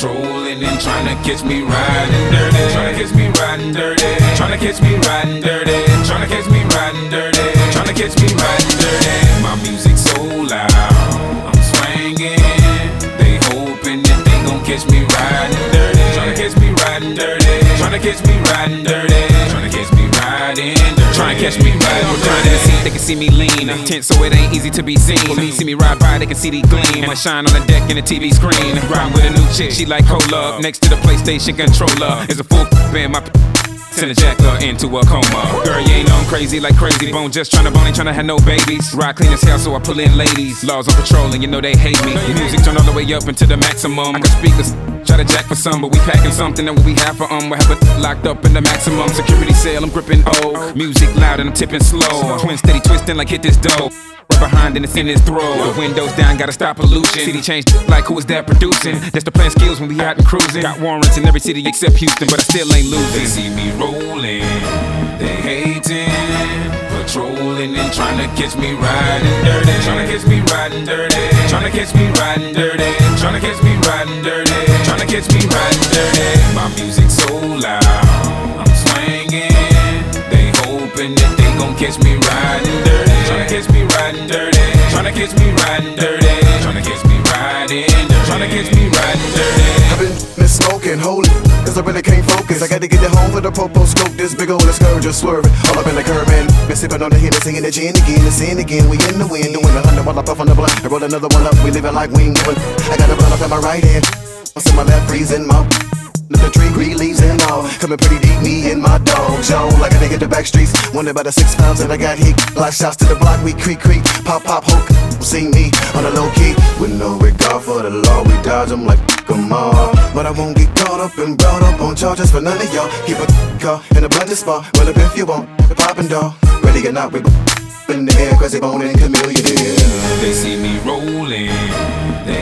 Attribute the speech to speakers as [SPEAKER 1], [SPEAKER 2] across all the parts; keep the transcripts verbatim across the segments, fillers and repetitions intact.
[SPEAKER 1] patrolling and trying to catch me riding dirty. Trying to catch me riding dirty. Trying to catch me riding dirty. Trying to catch me riding dirty. Trying to catch me riding dirty. My music so loud, I'm swinging. They hoping that they gon' catch me riding dirty. Trying to catch me riding dirty. Trying to catch me riding dirty. Trying to catch me riding dirty. Trying to catch me riding dirty. In the seat, they can see me lean. Tense, so it ain't easy to be seen. For me, see me ride by, they can see the gleam. And I shine on the deck in the T V screen. Riding with a new chick, she like cola. Next to the PlayStation controller is a full band. My send a jacker into a coma. Girl, you ain't on crazy like Crazy Bone. Just tryna bone, ain't tryna have no babies. Ride clean as hell, so I pull in ladies. Laws on patrol, and you know they hate me. Music turn all the way up into the maximum. I got speakers, try to jack for some, but we packing something that we have for um. We have it locked up in the maximum security cell. I'm gripping O. Music loud and I'm tipping slow. Twin steady twisting like hit this dough. Right behind and it's in his throat. The windows down, gotta stop pollution. City changed like who is that producing? That's the plan skills when we out and cruising. Got warrants in every city except Houston, but I still ain't losing. They see me rolling, they hating, patrolling and trying to catch me riding dirty. Trying to catch me riding dirty. Trying to catch me riding dirty. Trying to catch me riding dirty. Trying to catch me riding dirty. My music so loud, I'm swinging. They hoping that they gon' catch me riding dirty. Tryna catch me riding dirty. Tryna catch me riding dirty. Tryna catch me riding dirty. Tryna catch me riding dirty.
[SPEAKER 2] I've been miss smoking, holy, cause I really can't focus. I gotta get it home with a popo scope. This big old scourge just swerving all up in the curb, man. Been sipping on the Hennessy and the gin again, the sin again. We in the wind, doing a hundred while I puff on the blunt. I roll another one up, we living like we ain't giving. I got a blunt up in my right hand, what's in my left, freezing my. The tree, green leaves and all. Coming pretty deep, me and my dog zone. Like I done hit the back streets. Wondered about the six pounds and I got hit. Block shots to the block, we creak, creak. Pop, pop, hook. See me on the low key. With no regard for the law, we dodge them like come on. But I won't get caught up and brought up on charges for none of y'all. Keep a car in a blended spot. Well, up if you want, the poppin' dog. Ready or not, we in the air, cause they bone and chameleon.
[SPEAKER 1] They see me rolling, they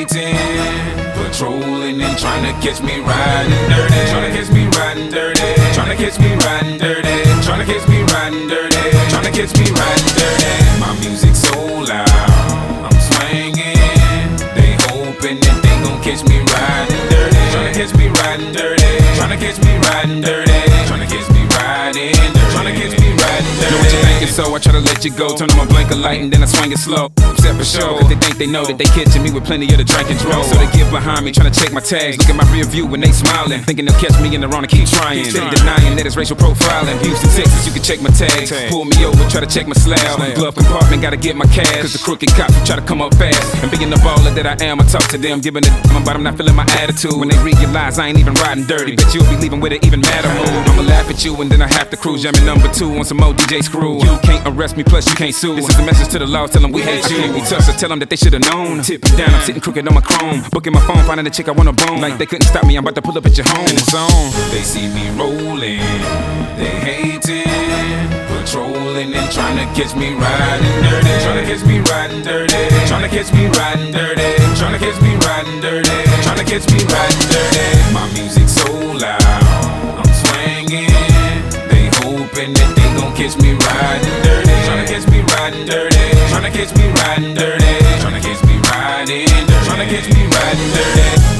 [SPEAKER 1] hating, patrolling and trying to catch me riding dirty. Trying to catch me riding dirty. Trying to catch me riding dirty. Trying to catch me riding dirty. Trying to catch me riding dirty. My music so loud, I'm swinging. They hoping that they gon' catch me riding dirty. Trying to catch me riding dirty. Trying to catch me riding dirty. Trying to catch me riding dirty. Trying to catch me riding dirty. Know what you thinking, so I try to let you go. Turn on my blinker light and then I swing it slow. Upset for sure, cause they think they know that they catching me with plenty of the drink and drove. So they get behind me, trying to check my tags. Look at my rear view when they smiling, thinking they'll catch me in the wrong and keep trying. Steady denying that it's racial profiling. Houston, Texas, you can check my tags. Pull me over, try to check my slab. Glove compartment, gotta get my cash. Cause the crooked cops will try to come up fast. And being the baller that I am, I talk to them, giving a damn, but I'm not feeling my attitude. When they realize I ain't even riding dirty, bet you'll be leaving with an even madder mood. I'ma laugh at you and then I have to cruise. Jamming number two on some more D J screw. You can't arrest me, plus you can't sue. This is a message to the law, tell them we hate you. We tough, so tell them that they should've known. Tip it down, I'm sitting crooked on my chrome. Booking my phone, finding a chick I wanna bone. Like they couldn't stop me, I'm about to pull up at your home. In the zone. They see me rolling, they hating, patrolling and trying to catch me riding dirty. Trying to catch me riding dirty. Trying to catch me riding dirty. Trying to catch me riding dirty. Trying to catch me riding dirty. My music so loud, I'm swinging. They hoping that they gon' catch me riding dirty. Trying to catch me riding dirty. Trying to catch me riding dirty. Trying to catch me riding dirty. Trying to catch me riding dirty.